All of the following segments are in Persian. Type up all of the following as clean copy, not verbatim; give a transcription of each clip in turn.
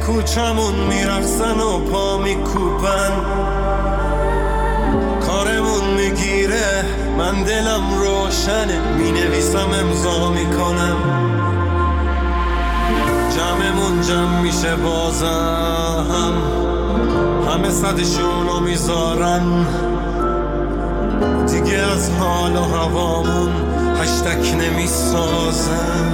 کوچمون میرقصن و پا میکوبن، کارمون میگیره من دلم روشنه، مینویسم امضا میکنم، جمعمون جمع میشه بازم، همه صدشونو میذارن، دیگه از حال و هوامون هشتک نمیسازن.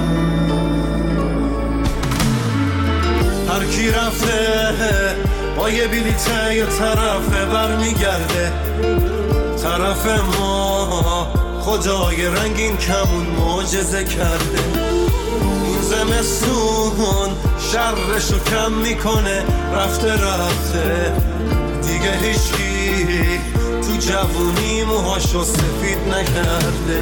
هر کی رفته با یه بلیته یه طرفه برمیگرده، طرف ما خدای رنگین کمون معجزه کرده. این زمستون شرشو کم میکنه، رفته دیگه هیچکی تو جوونی موهاشو سفید نکرده.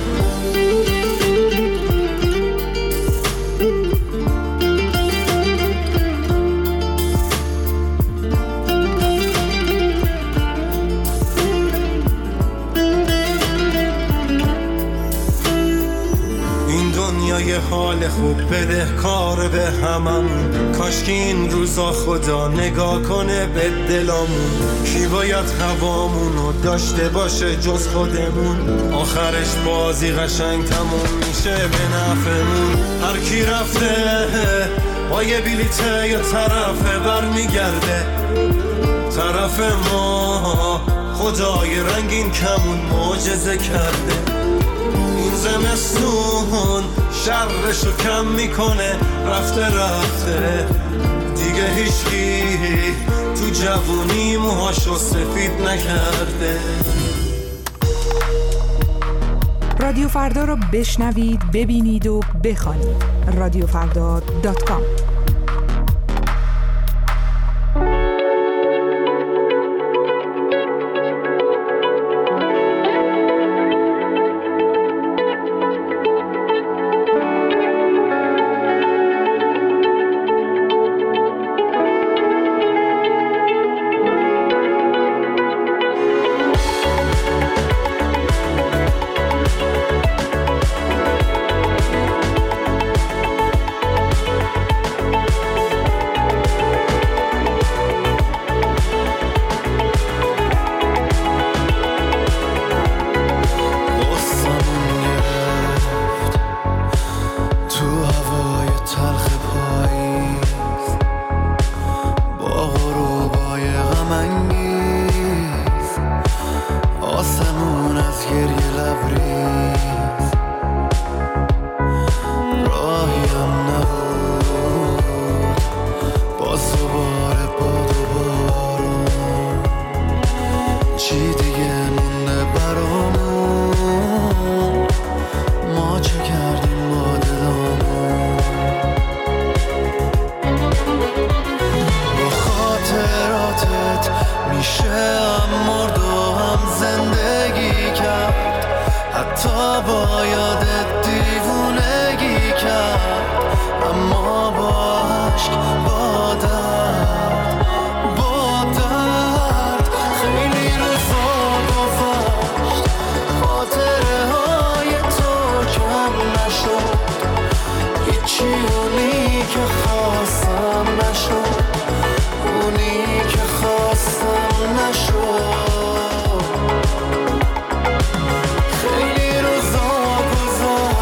یه حال خوب بده کار به هممون، کاش که این روزا خدا نگاه کنه به دلامون. کی باید هوامونو داشته باشه جز خودمون، آخرش بازی قشنگ تموم میشه به نفعمون. هر کی رفته با یه بلیته یه طرفه برمیگرده، طرف ما خدای رنگین کمون معجزه کرده. این زمستون شرشو کم میکنه، رفته دیگه هیچکی تو جوونی موهاشو سفید نکرده. رادیو فردا رو بشنوید، ببینید و بخوانید. radiofrda.com خیلی روزا گذشت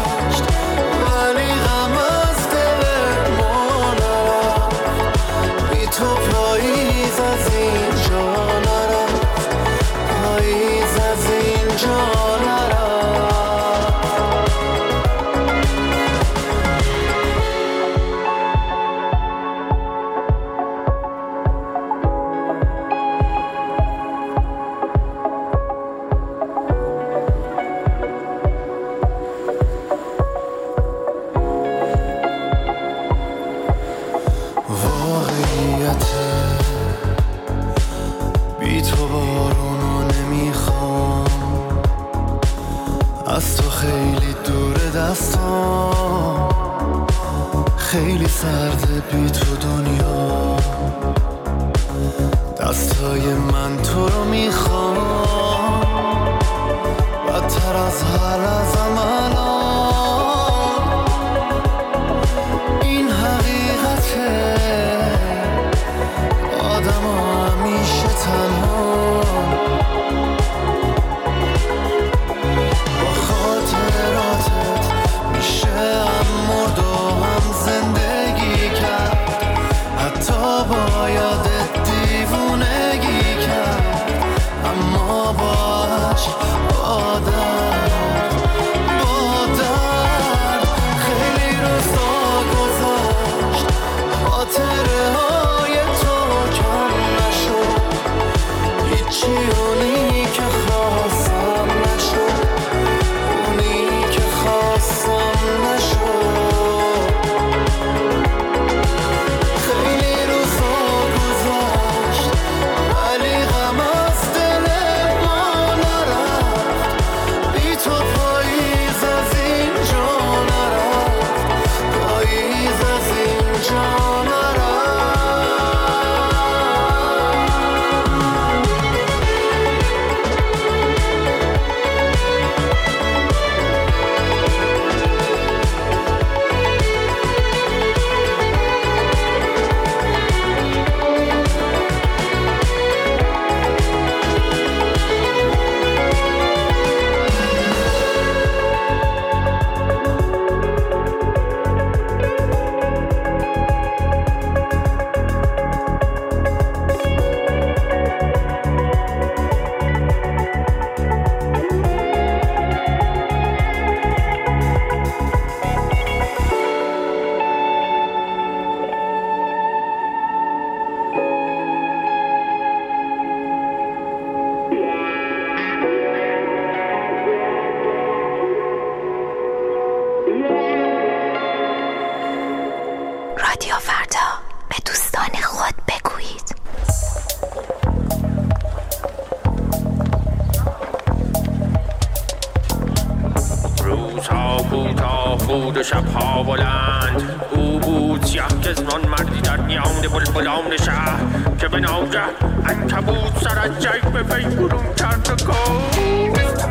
بود و شبها بلند. او بود سیاه چشمان مردی در میان بلبلان شهر که به ناگه عنکبوت سر از جیب به وی برون کرد و گفت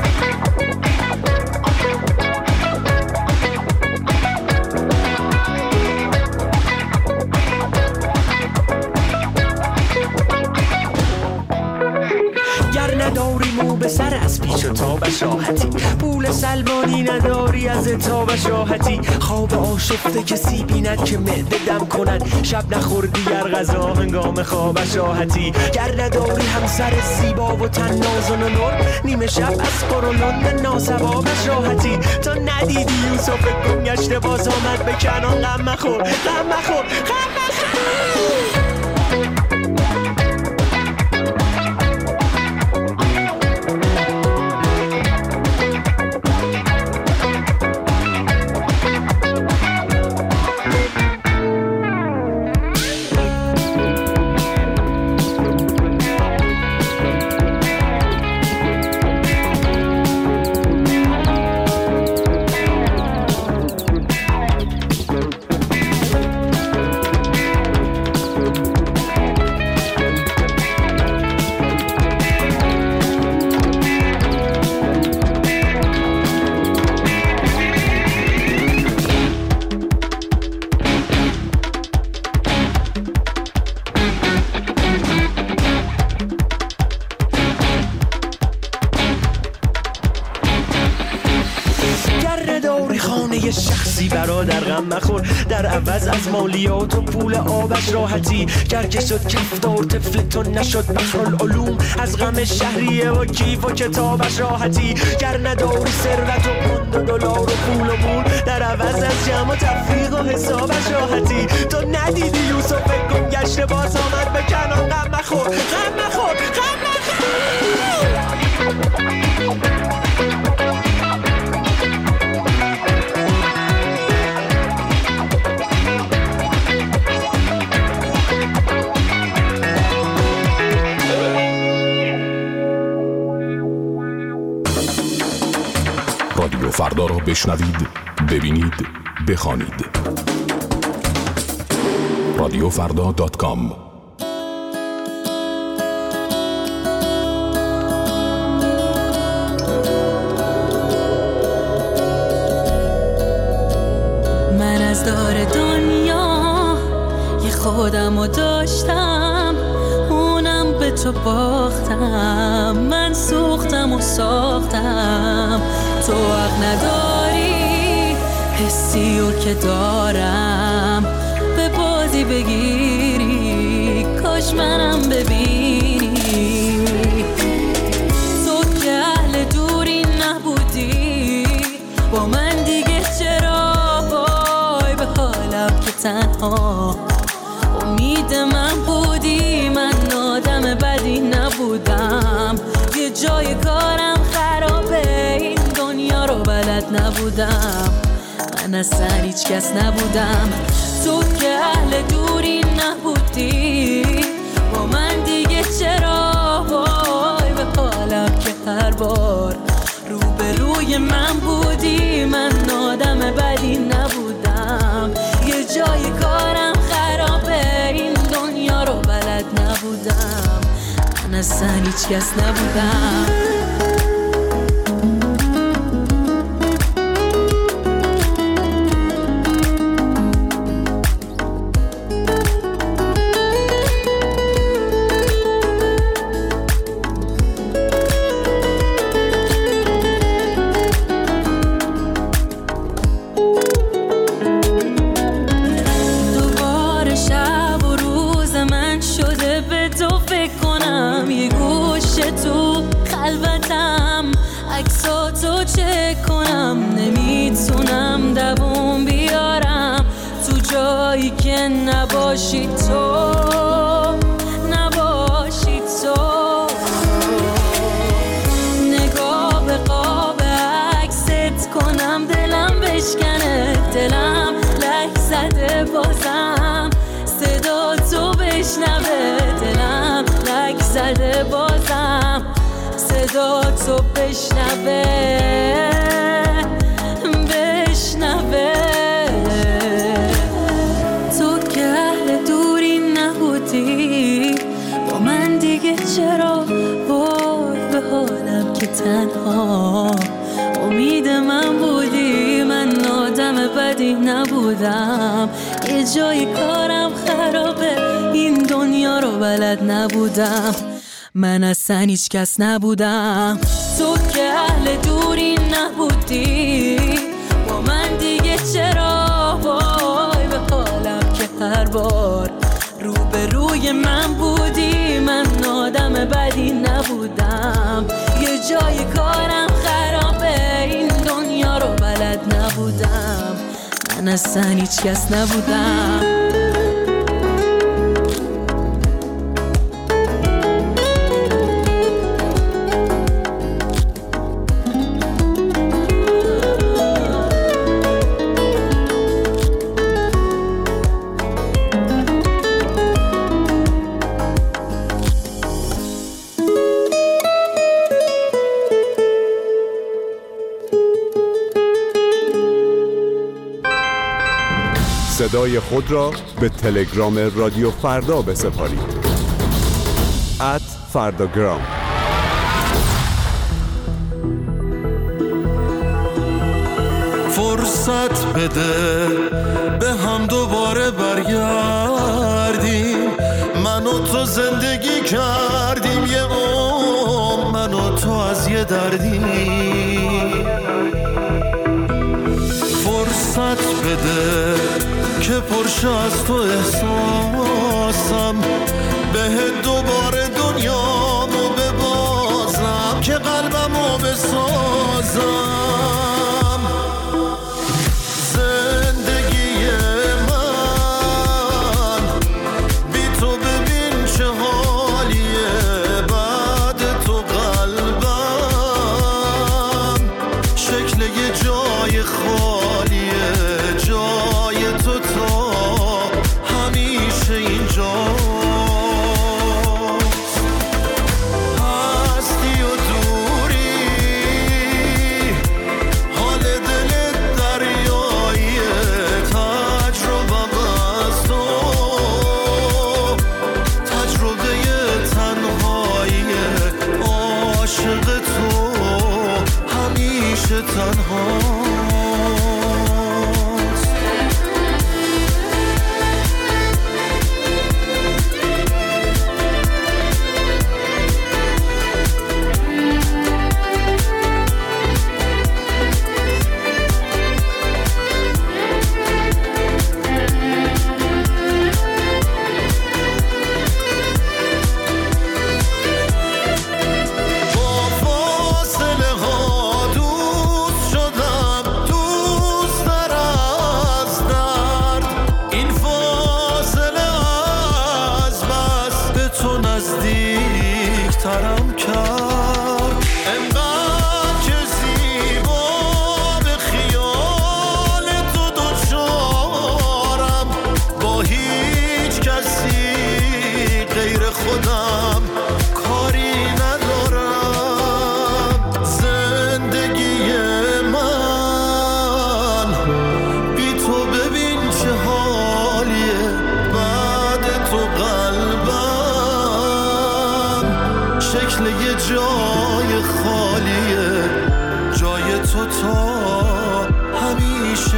نداری مو به سر از پیش و تابش راحتی، پول سلمانی نداری از تابش راحتی، خواب آشفته کسی بیند که معده دم کند، شب نخوردی گر غذا هنگام خوابش راحتی، گر نداری همسر زیبا و تن نازن و نور، نیمه شب از قرولند ناسبابش راحتی، تا ندیدی یوسف گم گشته باز آمد به کنان، غم مخور غم مخور غم مخور. شخصی برادر غم مخور، در عوض از مالیات و پول آبش راحتی، گر که شد کفتار طفل تو نشد بحرالعلوم، از غم شهریه و کیف و کتابش راحتی، گر نداری ثروت و پوند و دلار و پول و مول، در عوض از جمع و تفریق و حسابش راحتی، تو ندیدی یوسف گم گشته باز آمد به کنان، غم مخور غم مخور غم مخور. رادیو فردا را بشنوید، ببینید، بخوانید. radiofrda.com. من از دار دنیا یه خودمو داشتم، اونم به تو باختم، من سوختم و ساختم، تو حق نداری حسی و که دارم به بازی بگیری، کاش منم ببینی، تو که اهل دوری نبودی با من دیگه چرا، وای به حالم که تنها امید من بودی، من آدم بدی نبودم، یه جای کارم خرابه، این دنیا رو بلد نبودم، من اصلا هیچ کس نبودم، تو که اهل دوری نبودی با من دیگه چرا، وای به حالم که هر بار روبروی من بودی، من آدم بدی نبودم، یه جای کارم خرابه، این دنیا رو بلد نبودم، من اصلا هیچ کس نبودم. عکساتو چک کنم، نمیتونم دووم بیارم تو جایی که نباشی تو، نباشی تو، نگاه به قاب عکست کنم، دلم بشکنه، دلم لک زده بازم، صدا تو بشنوه، دلم لک زده بازم، صدا تو بشنوه، بشنوه. تنها. امید من بودی، من آدم بدی نبودم. یه جای کارم خرابه، این دنیا رو بلد نبودم. من اصلا هیچ کس نبودم. تو که اهل دوری نبودی با من دیگه، چرا وای به حالم که هر بار روبروی من بودی. من آدم بدی نبودم. یه جای کارم خرابه، این دنیا رو بلد نبودم. من اصلا هیچ کس نبودم. صدای خود را به تلگرام رادیو فردا بسپارید. @فرداگرام. فرصت بده به هم دوباره برگردیم. من و تو زندگی کردیم یه عمر، من و تو از یه دردیم. فرصت بده که پرشه از تو احساسم، به دوباره دنیامو ببازم، که قلبمو بسازم. زندگی من بی تو ببین چه حالیه، بعد تو قلبم شکل یه جای خالیه. جای تو تا همیشه اینجا هستی و دوری، حال دلت دریاییه. تجربم از تو تجربه تنهاییه. عاشق تو همیشه تنها. ترم کرد انقدر که زیبا به خیال تو دوچارم. با هیچ کسی غیر خودم کاری ندارم. زندگی من بی تو ببین چه حالیه، بعد تو قلبم شکل یه جای خالیه. جای تو تا همیشه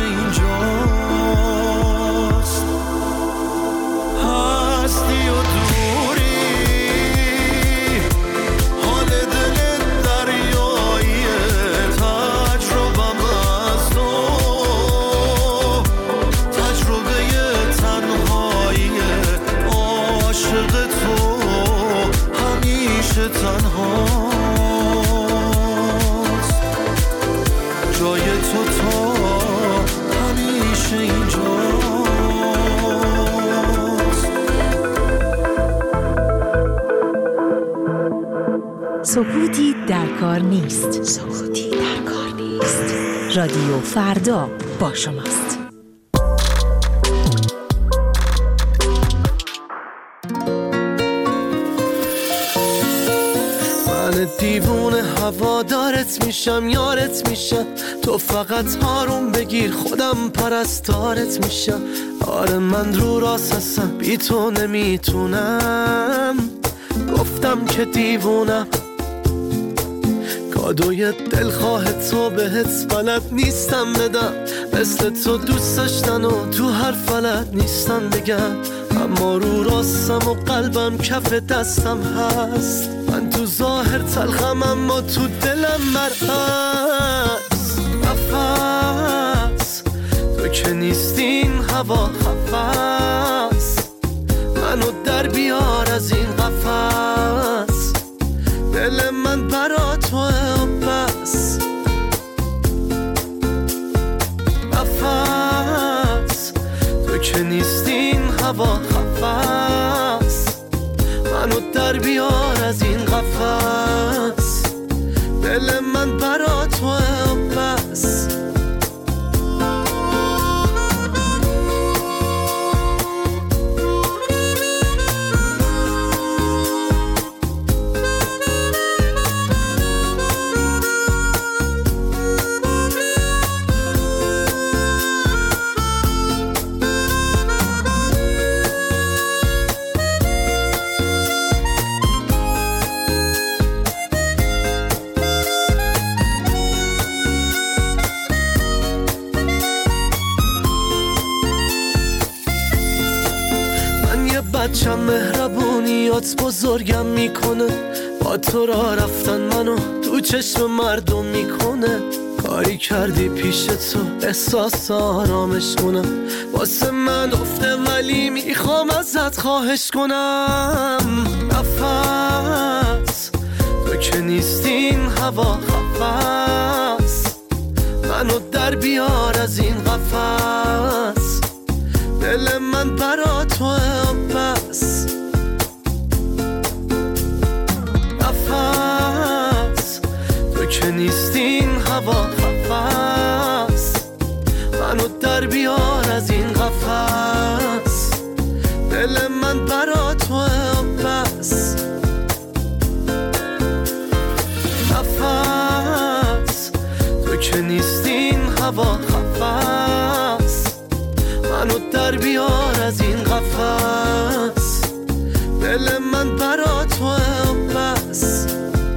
اینجاست. هستی و دوری، حال دلت دریاییه. تجربم از تو تجربه تنهاییه. عاشق تو همیشه تنهاست. جای تو تا همیشه اینجاست. سکوتی در کار نیست. سکوتی در کار نیست. رادیو فردا با شماست. من دیوونه هوادارت میشم، یارت میشم. تو فقط آروم بگیر، خودم پرستارت میشم. آره من رو راست هستم، بی تو نمیتونم. گفتم که دیوونم، کادوی دلخواه تو بهت بلد نیستم بدم، مثل تو دوست داشتن و تو هر فلد نیستم بگم، اما رو راستم و قلبم کف دستم هست. من تو ظاهر تلخم اما تو دلم مرهست. نفس تو که نیستین هوا خفست، منو در بیار از این قفس، دل من برا توه و بس. نفس تو که نیستین هوا خفست، منو در بیار از این قفس، دل من برا توه و بس. بچم مهربونیات بزرگم میکنه، با تو را رفتن منو تو چشم مردم میکنه. کاری کردی پیش تو احساس آرامش کنم، واسه من افته ولی میخوام ازت خواهش کنم. نفس تو که نیستین هوا خفست، منو در بیار از این قفس، دل من برا توه و بس. نفس تو که نیستین هوا خفست، منو در بیار از این قفس، دل من برا توه و بس. نفس تو که نیستین هوا خفست، منو در بیار از این قفس، دل من برا توه و بس.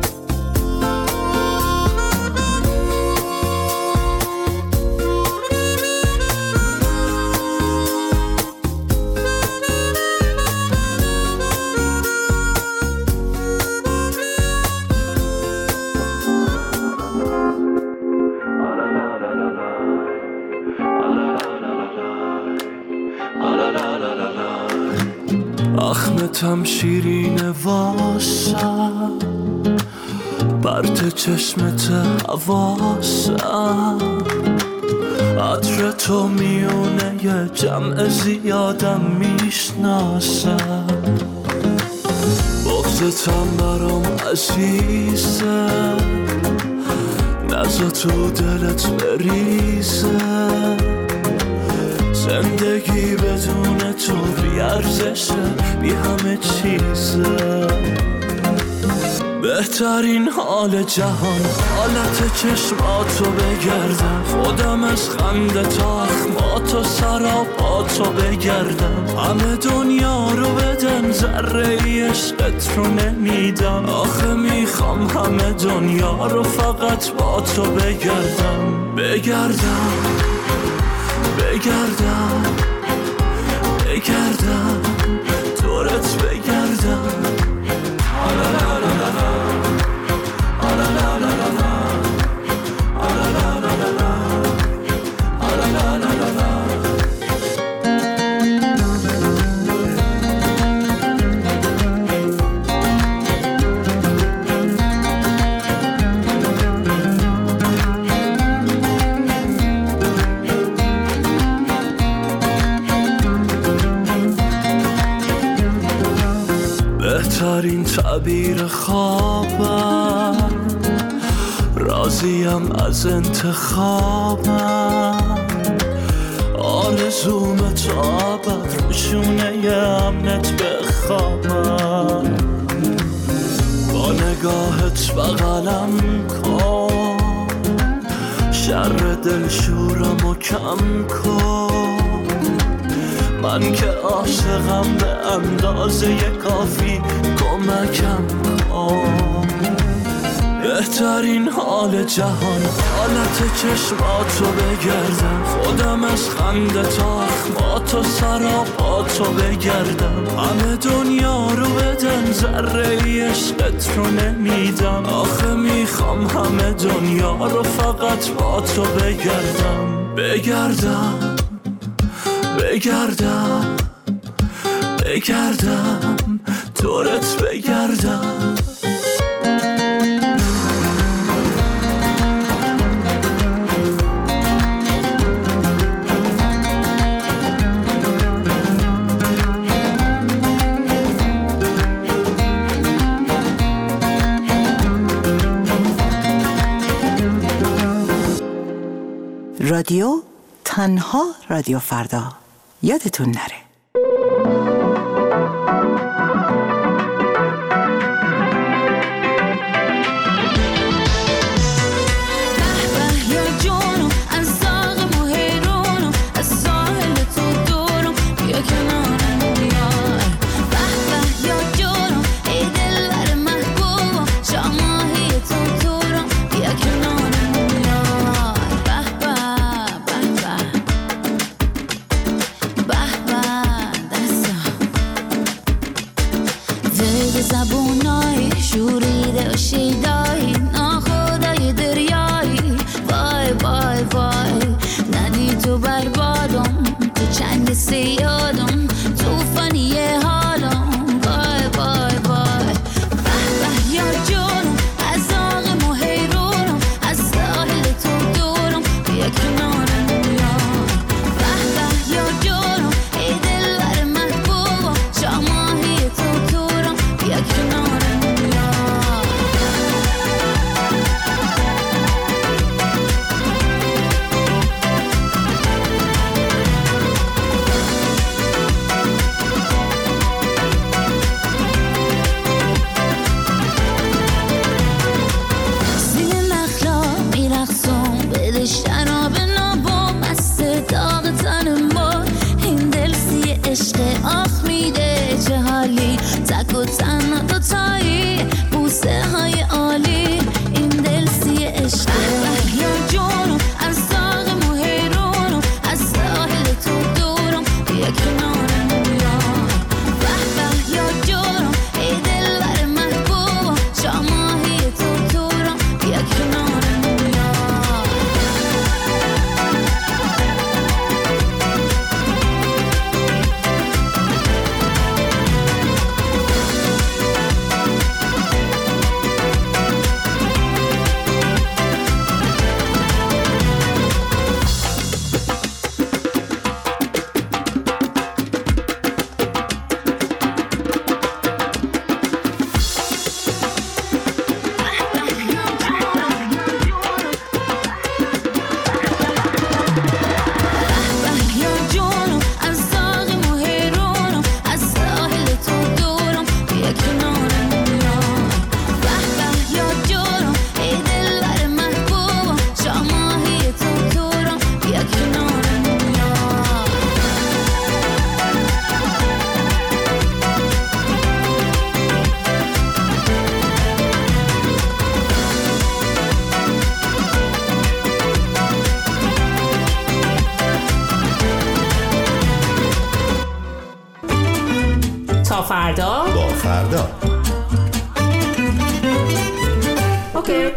اخمتم شیرین واسم، برت چشمت حواسم، عطر تو میونه یه جمع زیادم میشناسم. بغضتم برام عزیزه، نزا تو دلت بریزه. زندگی بدون تو بی ارزشه، بی همه چیزه. بهترین حال جهان حالت چشماتو بگردم، خودم از خنده تا اخماتو سراپاتو بگردم. همه دنیا رو بدن ذره ای عشقت رو نمیدم، آخه میخوام همه دنیا رو فقط با تو بگردم. بگردم بگردم بگردم دورت بگردم. بهترین تعبیر خوابم، راضیم از انتخابم. آرزوم تا ابد روشونه امنت بخوابم. با نگاهت بغلم کن، شر دلشورمو کم کن. من که عاشقم به اندازه کافی کمکم کن. بهترین حال جهان حالت چشماتو بگردم، خودم از خنده تا اخماتو سراپاتو بگردم، همه دنیا رو بدن ذره عشقت رو نمیدم، آخه میخوام همه دنیا رو فقط با تو بگردم. بگردم بگردم بگردم دورت بگردم. رادیو تنها رادیو فردا، یادتون نره. فردا با فردا. اوکی.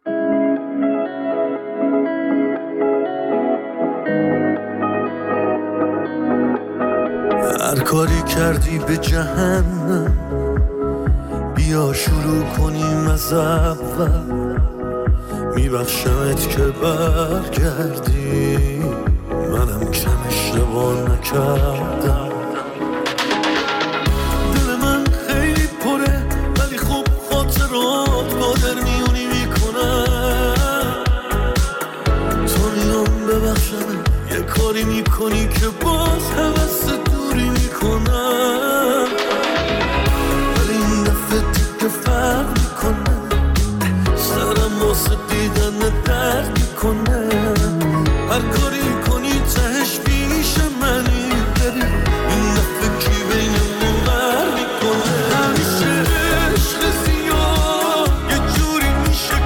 هر کاری کردی به جهنم، بیا شروع کنیم از اول. میبخشمت که برگردی، منم کم اشتباه نکردم. کاری میکنی که باز حوث دوری میکنم، ولی این دفعه دیگه فرق میکنه، سرم واسه دیدن درد میکنه. هر کاری کنی تهش پیش منی، ببین این دفعه کی بینمون بر میکنه. همیشه عشق زیاد یه جوری میشه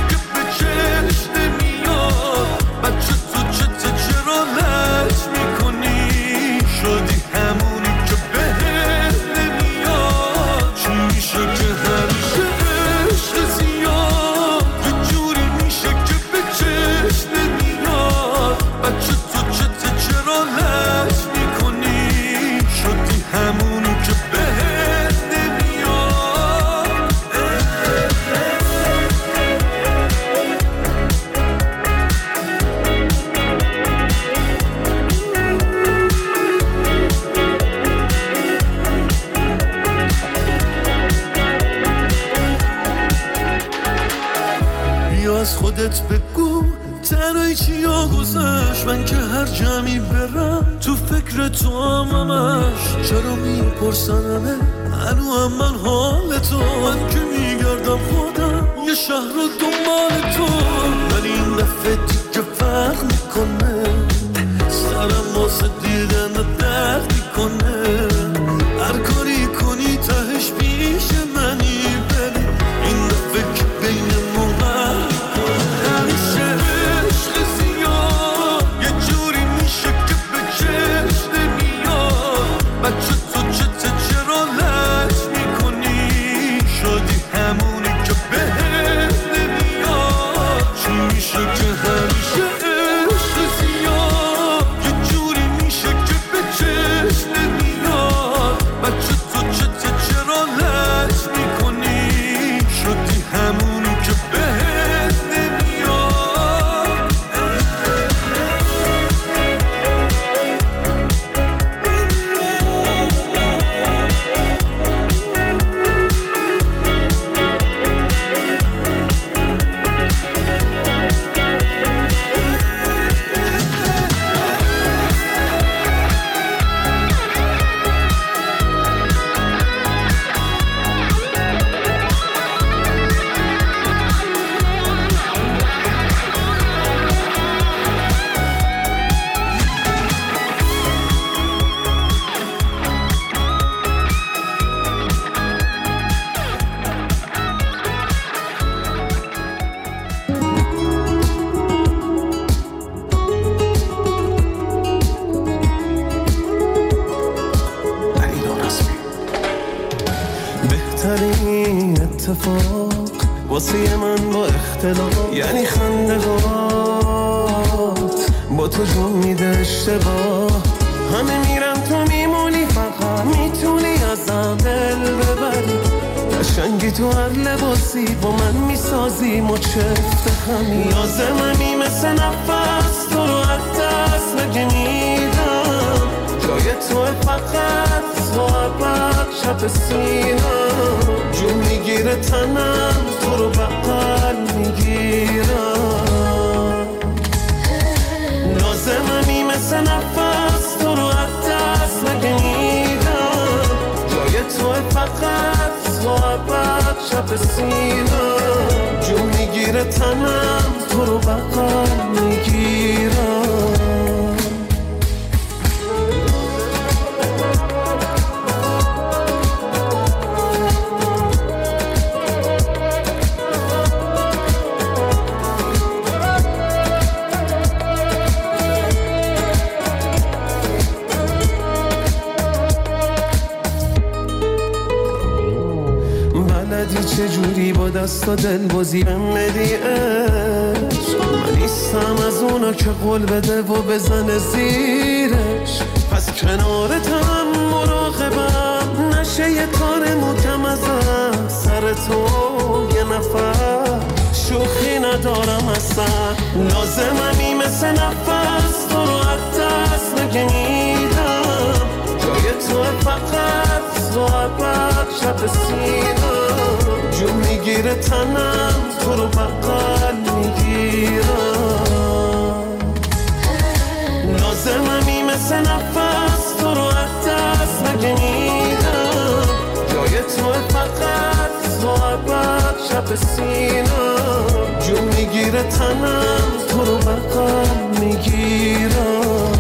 از خودت بگو تنهایی چیا گذشت. من که هر جمعی برم تو فکر تو همش. چرا میپرسنمه هنو هم من حال تو. من که میگردم خودم یه شهر رو دنبال تو. ولی این دفعه دیگه فرق میکنه. سرم واسه دیدن درد میکنه. هر کاری کنی تهش پیش منی. ولی این دفعه که بینمون همیشه عشق زیاد یه جوری میشه که به چشم نمیاد. بچه تو چرا لج میکنی؟ شدی همونی که بهت نمیاد. چی میشه که همیشه عشق زیاد یه جوری میشه که به چشم نمیاد. بچه تو چرا لج میکنی؟ شدی همونی که بهت نمیاد. بهترین اتفاق واسه من با اختلاف یعنی خندهات با تو جون میده اشتباه. همه میرن تو میمونی فقط میتونی ازم دل ببری. قشنگی تو هر لباسی با من میسازی مچفت همی. لازممی مثل نفس تو رو از دست نگمیدم. جای تو فقط صحبت شب سینم. جون میگیره تنم تو رو بغل میگیرم. لازممی مثل نفس تو رو از دست نگمیدم. جای تو فقط صحبت شب سینم. جون میگیره تنم تو رو بغل میگیرم. چجوری با دست و دل بازی بمدی عشق. من نیستم از اونا که قول بده و بزنه زیرش. پس کنارتم مراقبم نشه یه کار محکم ازم. سر تو یه نفر شوخی ندارم اصلا. لازممی مثل نفس تو رو از دست نگمیدم. جای تو فقط صحبت شب سینم. جون میگیره تنم تو رو بغل میگیرم. لازممی مثل نفس تو رو از دست نگمیدم. جای تو فقط صحبت شب سینم. جون میگیره تنم تو رو بغل میگیرم.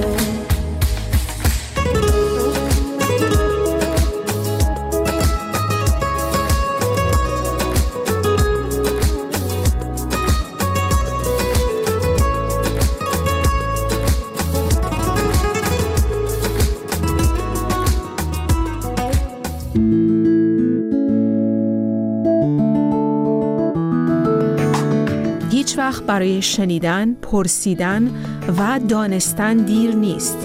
هیچ وقت برای شنیدن، پرسیدن و دانستن دیر نیست.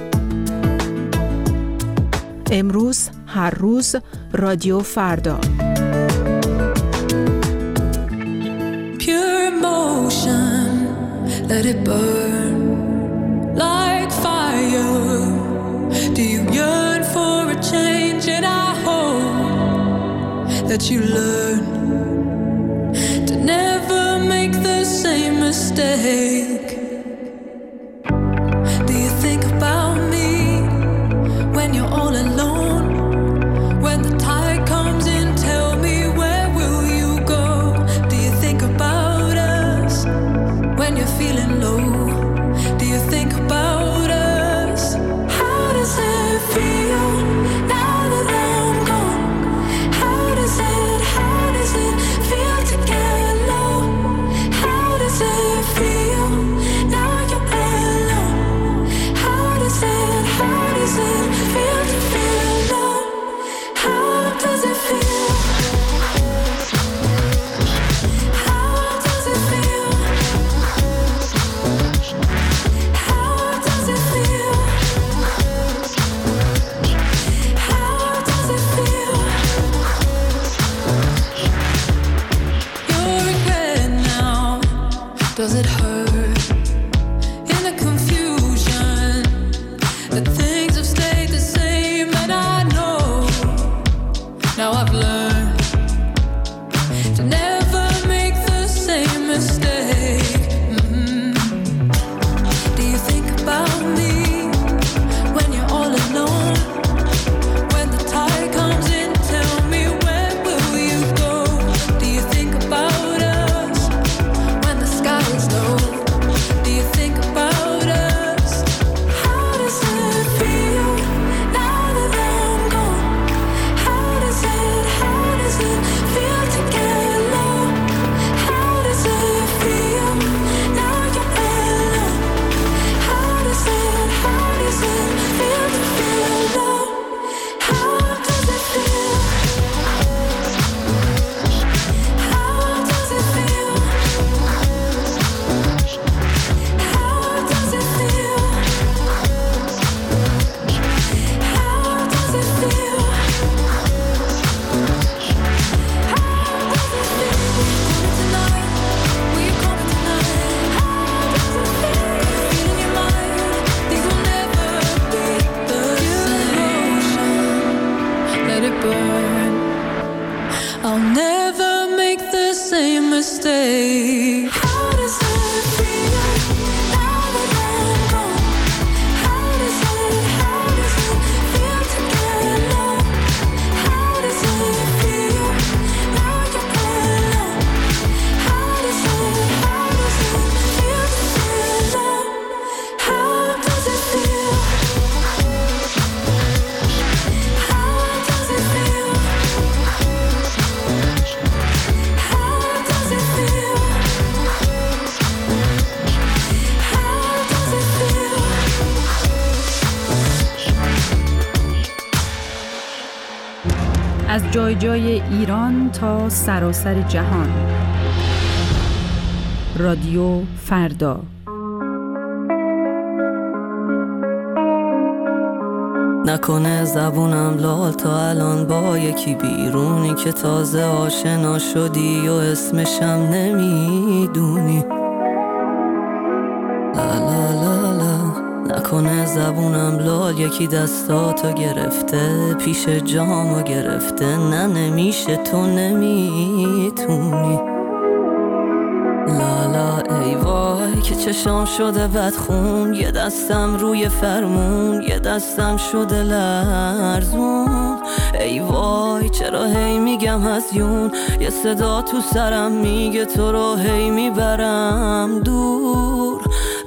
امروز، هر روز، رادیو فردا. Pure emotion, let it burn like fire. Do you yearn for a change? And I hope that you learn to never make the mistake. Do you think about me when you're all alone? When the tide comes in, tell me, where will you go? Do you think about us when you're feeling low? Do you think about us? How does it feel now that I'm gone? How does it feel to get low? How does it feel now you're alone? How does it feel to feel low? How does it feel? How does it feel? How does it feel? How does it feel? Your regret now, does it hurt? In the confusion, the things have stayed the same, and I know now I've learned to never make the same mistake. Do you think about me when you're all alone? When the tide comes in, tell me, where will you go? Do you think about us when the sky is low? Do you think about us? How does it feel now that I'm gone? How does it feel to get low? How does it feel now you're alone? How does it feel to feel low? How does it feel? How does it feel? How does it feel? How does it feel? Tonight, will you call me tonight? How does it feel? Feel in your mind, things will never be the same. Let it burn. I'll never make the same mistake. How does it feel now that I'm gone? How does it feel to get low? How does it feel now you're alone? How does it feel to feel low? How does it feel? How does it feel? How does it feel? How does it feel? از جای جای ایران تا سراسر جهان. رادیو فردا. نکنه زبونم لال تا الان با یکی بیرونی که تازه آشنا شدی و اسمشم نمیدونی. لا لا لا لا. نکنه زبونم لال یکی دستاتو گرفته، پیش جامو گرفته، نه نمیشه تو نمیتونی. لالا ای وای که چشام شده بدخون، یه دستم روی فرمون، یه دستم شده لرزون. ای وای چرا هی میگم هزیون، یه صدا تو سرم میگه تو رو هی میبرم دور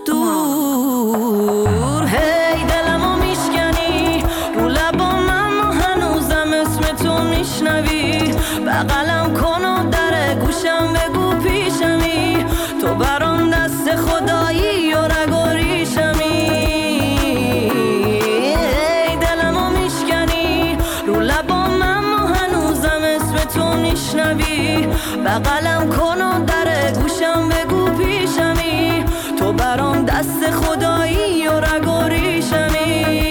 دور. هی دلمو میشکنی رو لبام، اما هنوزم اسم تو میشنوی. بغلم کن و در گوشم بگو پیشمی، تو برام دست خدایی و رگ و ریشمی. ای دلمو میشکنی رو لبام، اما هنوزم اسم تو میشنوی. بغلم کن و در گوشم بگو پیشمی، تو برام دست خدایی و رگ و ریشمی.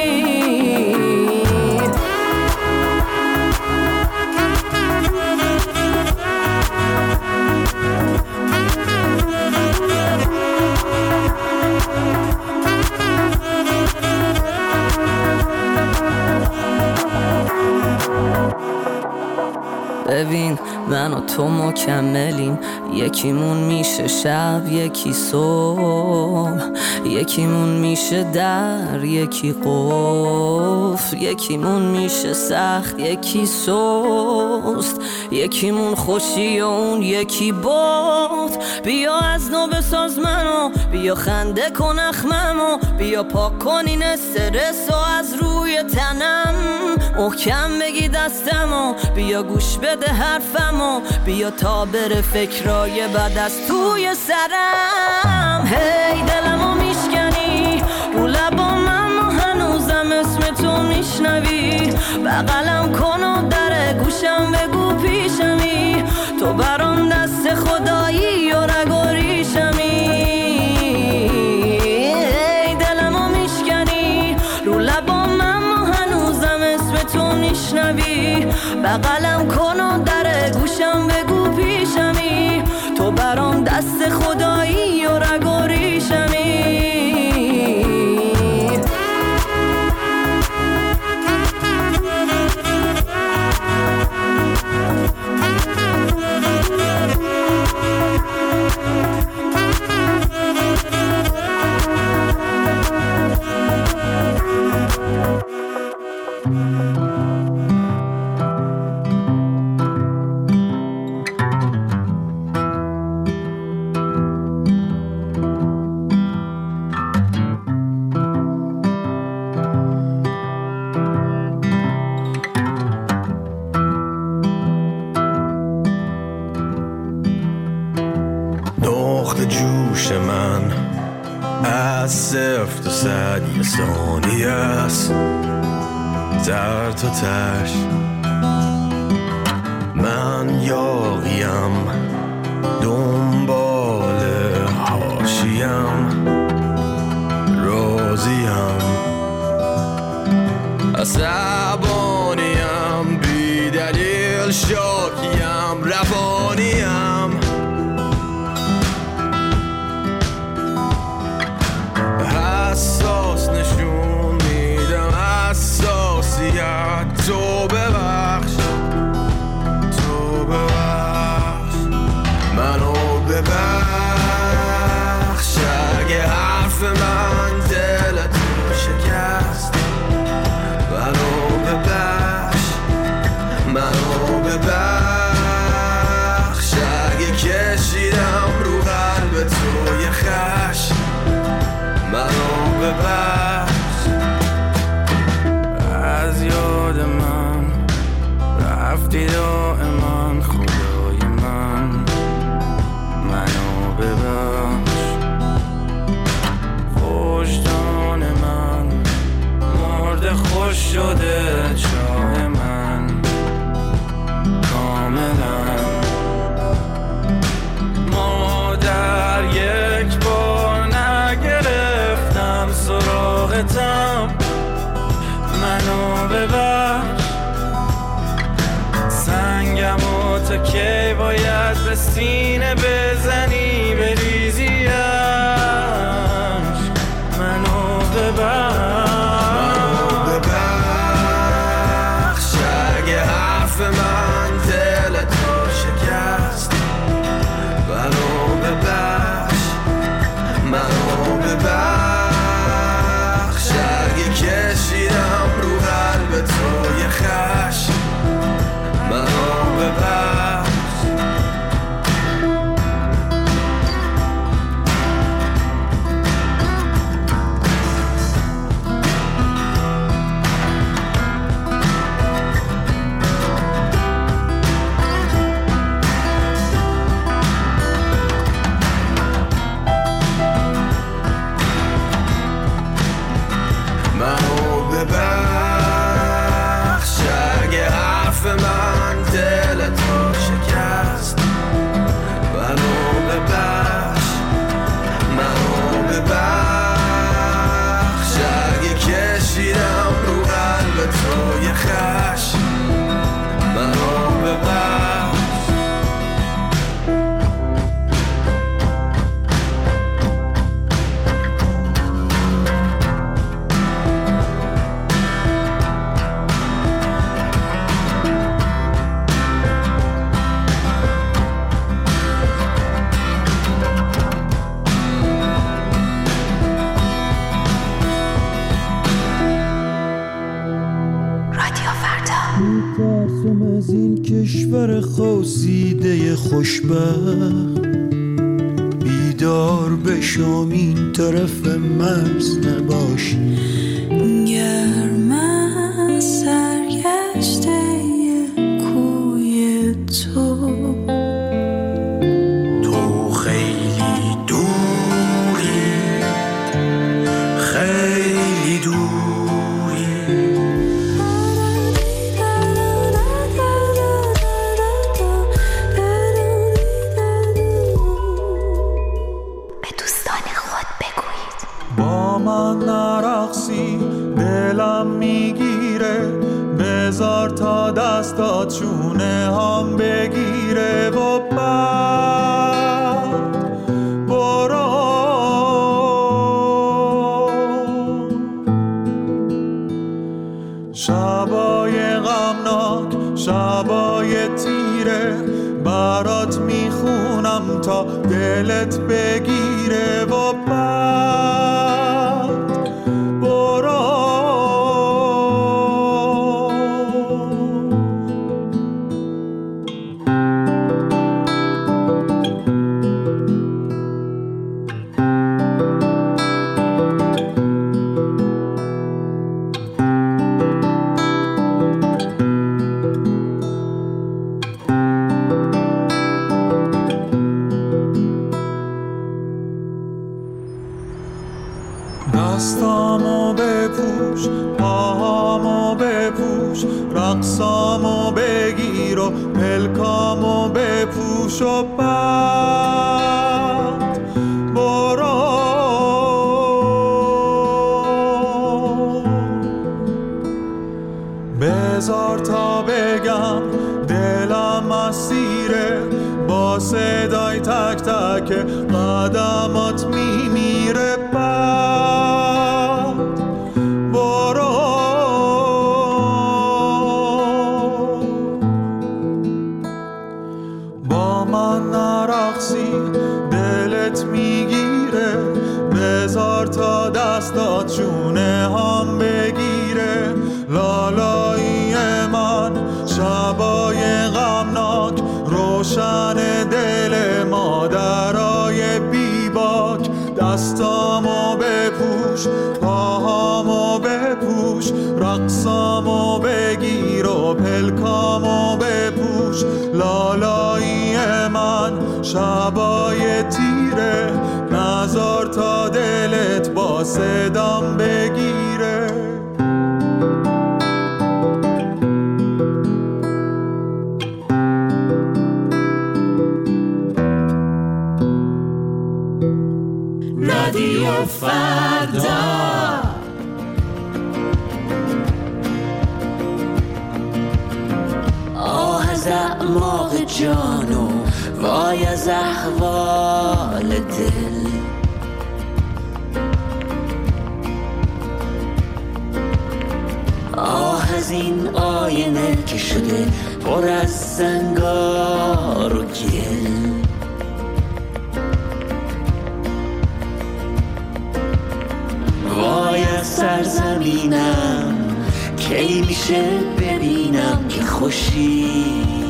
ببین من و تو مکملیم، یکیمون میشه شب یکی صبح، یکیمون میشه در یکی قفل، یکیمون میشه سخت یکی سست، یکیمون خوشی و اون یکی باد. بیا از نو بساز منو، بیا خنده کن اخممو، بیا پاک کن این استرس و از روی تنم، محکم بگی دستمو، بیا گوش بده حرفمو، بیا تا بره فکرای بد از توی سرم. هی دلمو میشکنی رو لبام، اما هنوزم اسم تو میشنوی، بغلم کن و در گوشم بگو پیشمی، تو برام دست خدایی و رگ و ریشمی. هی دلمو میشکنی رو لبام، اما هنوزم اسم تو میشنوی، بغلم کن و در گوشم بگو پیشمی، تو برام دست خدایی و رگ و ریشمی. جوش من از صفر تا صد یه ثانیه است، در تا تش من یاغیم، دنبال حاشیم، راضیم، عصبانیم، بی دلیل شاکیم، روانیم، حساس نشون میدم حساسیت، تو ببخش، تو ببخش، منو ببخش، اگه حرف من دلتو شکست، منو ببخش، منو ببخش، اگه کشیدم رو قلب تو یه خشم، منو ببخش. از یاد من رفتی دائما خدای من، منو ببخش. وجدان من مرده، خوش شده چاه من کاملا، مادر یک بار نگرفتم سراغتم، منو ببخش. سنگم و تا کی باید به سینه بزنی بریزیش، منو ببخش، اگه حرف من دلتو شکست، منو ببخش، منو ببخش، اگه کشیدم رو قلب تو یه خشم، منو ببخش. دختر خوزیده خوشبخت، بیدار بشم این طرف مرز نباشی. گر من سرگشته کوی تو خیلی دوری، خیلی دوری. به دوستان خود بگویید با من نرقصی دلم میگیره، بذار تا دستات چونه هم بگیره و بعد برو. شبای غمناک، شبای تیره، برات میخونم تا دلت بگیره و بعد برو. دستامو بپوش، پاهامو بپوش، رقصامو بگیر و پلکامو بپوش و بعد برو. بذار تا بگم دلم اسیره، با صدای تک تک قدمات میمیره. با من نرقصی دلت میگیره، بذار تا دستات چونه هم بگیره. لالایی من شبای غمناک، روشن دل مادرای بیباک. دستامو بپوش، پاهامو بپوش، رقصامو بگیر و پلکامو بپوش. لالایی من شبای تیره، نذار تا دلت با صدام بگیره. رادیو فردا، آه از اعماق جانو وای از احوال دل. آه از این آینه که شده پر از زنگار و گل. وای از سرزمینم کی میشه ببینم که خوشی.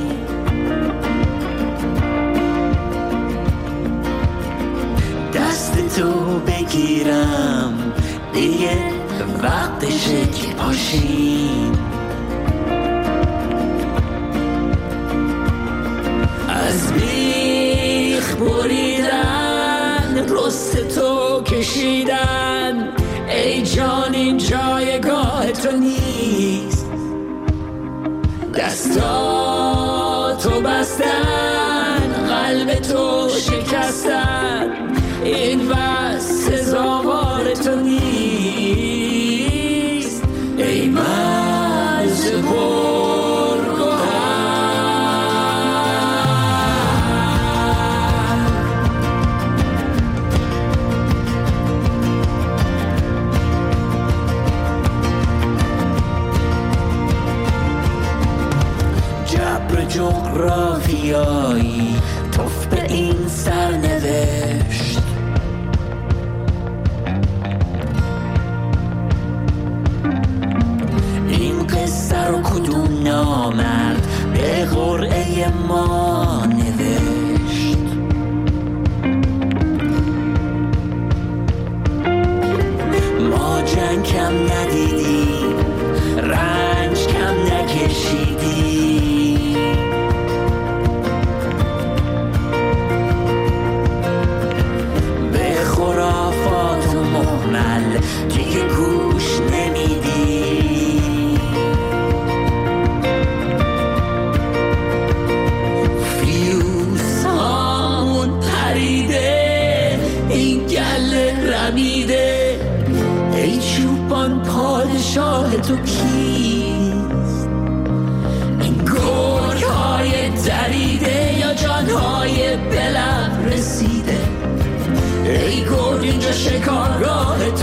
دست تو بگیرم دیگه وقتشه که پاشیم. از بیخ بریدن، رست تو کشیدن، ای جان این جایگاه تو نیست. دستاتو بستن، قلب تو شکستن، این بس سزاوار تو نیست. ای مرز پرگوهر، جبر جغرافیایی توف به این سرنوشت. من کم ندیدی، رنج کم نکشیدی. به خرافات مهمل دیگه گوش نمیدی. فیوز هامون پریده، این گله رمیده، ای چوبان پادشاه تو کیست؟ این گرگ های دریده یا جانهای بلب رسیده؟ ای گرگ اینجا شکارگاه